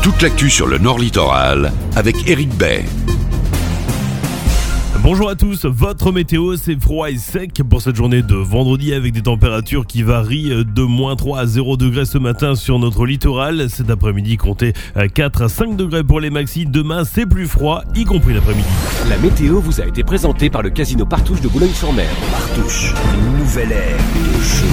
Toute l'actu sur le Nord Littoral avec Éric Bay. Bonjour à tous, votre météo, c'est froid et sec pour cette journée de vendredi avec des températures qui varient de -3 à 0 degrés ce matin sur notre littoral. Cet après-midi, comptez 4 à 5 degrés pour les maxis. Demain, c'est plus froid, y compris l'après-midi. La météo vous a été présentée par le Casino Partouche de Boulogne-sur-Mer. Partouche, une nouvelle ère de jeu.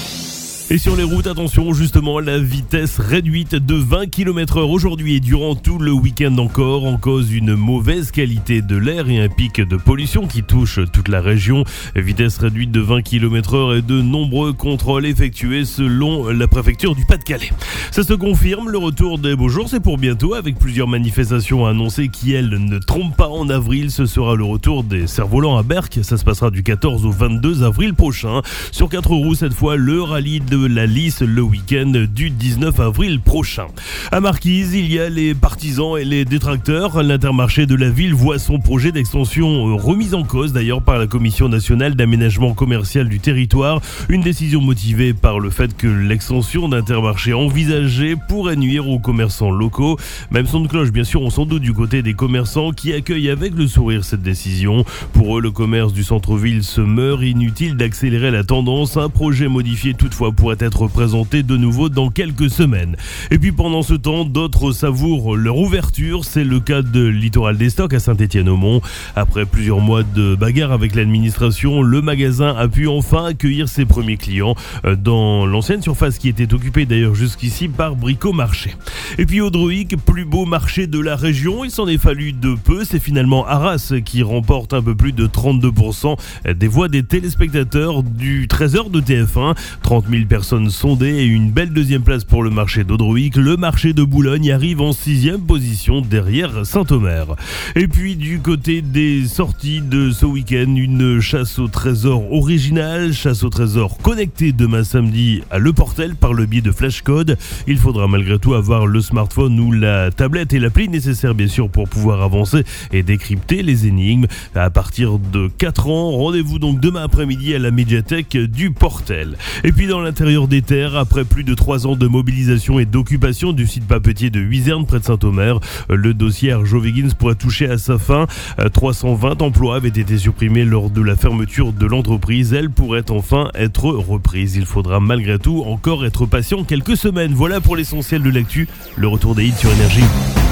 Et sur les routes, attention justement, la vitesse réduite de 20 km/h aujourd'hui et durant tout le week-end encore, en cause une mauvaise qualité de l'air et un pic de pollution qui touche toute la région. Vitesse réduite de 20 km/h et de nombreux contrôles effectués selon la préfecture du Pas-de-Calais. Ça se confirme, le retour des beaux jours, c'est pour bientôt avec plusieurs manifestations annoncées qui, elles, ne trompent pas. En avril, ce sera le retour des cerfs-volants à Berck. Ça se passera du 14 au 22 avril prochain. Sur 4 roues cette fois, le rallye de la Lys le week-end du 19 avril prochain. À Marquise, il y a les partisans et les détracteurs. L'Intermarché de la ville voit son projet d'extension remis en cause d'ailleurs par la Commission nationale d'aménagement commercial du territoire. Une décision motivée par le fait que l'extension d'Intermarché envisagée pourrait nuire aux commerçants locaux. Même son de cloche, bien sûr, on s'en doute du côté des commerçants qui accueillent avec le sourire cette décision. Pour eux, le commerce du centre-ville se meurt. Inutile d'accélérer la tendance. Un projet modifié toutefois pourrait être présenté de nouveau dans quelques semaines. Et puis pendant ce temps, d'autres savourent leur ouverture. C'est le cas de Littoral des Stocks à Saint-Étienne-au-Mont. Après plusieurs mois de bagarre avec l'administration, le magasin a pu enfin accueillir ses premiers clients dans l'ancienne surface qui était occupée d'ailleurs jusqu'ici par Bricomarché. Et puis au Druic, plus beau marché de la région, il s'en est fallu de peu. C'est finalement Arras qui remporte un peu plus de 32% des voix des téléspectateurs du 13h de TF1. 30 000 personnes sondées et une belle deuxième place pour le marché d'Audruic. Le marché de Boulogne arrive en 6e position derrière Saint-Omer. Et puis du côté des sorties de ce week-end, une chasse au trésor originale, chasse au trésor connectée demain samedi à Le Portel par le biais de Flashcode. Il faudra malgré tout avoir le smartphone ou la tablette et l'appli nécessaire bien sûr pour pouvoir avancer et décrypter les énigmes. À partir de 4 ans, rendez-vous donc demain après-midi à la médiathèque du Portel. Et puis dans l'intérieur des terres, après plus de 3 ans de mobilisation et d'occupation du site papetier de Huizerne près de Saint-Omer, le dossier Arjowiggins pourrait toucher à sa fin. 320 emplois avaient été supprimés lors de la fermeture de l'entreprise. Elle pourrait enfin être reprise. Il faudra malgré tout encore être patient quelques semaines. Voilà pour l'essentiel de l'actu. Le retour des hits sur Énergie.